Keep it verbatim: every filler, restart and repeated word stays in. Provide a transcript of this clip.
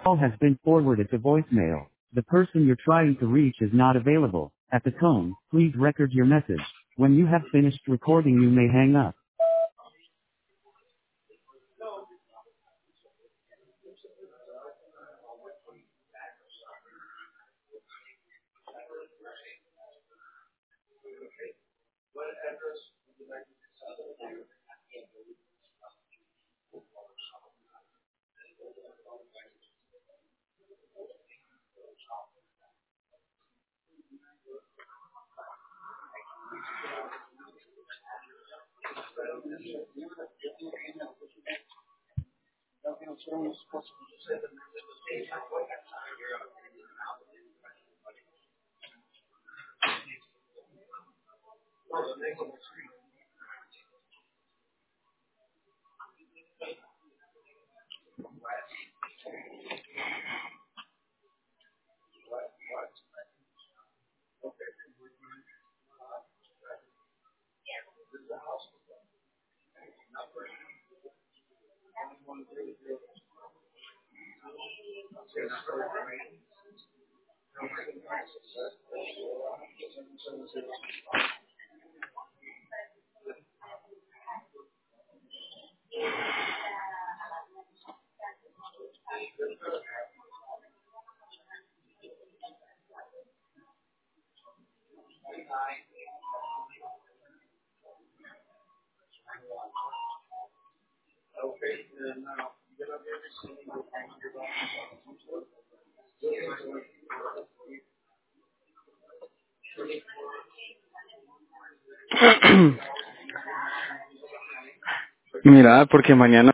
Call has been forwarded to voicemail. The person you're trying to reach is not available. At the tone, please record your message. When you have finished recording, you may hang up. Mira, porque mañana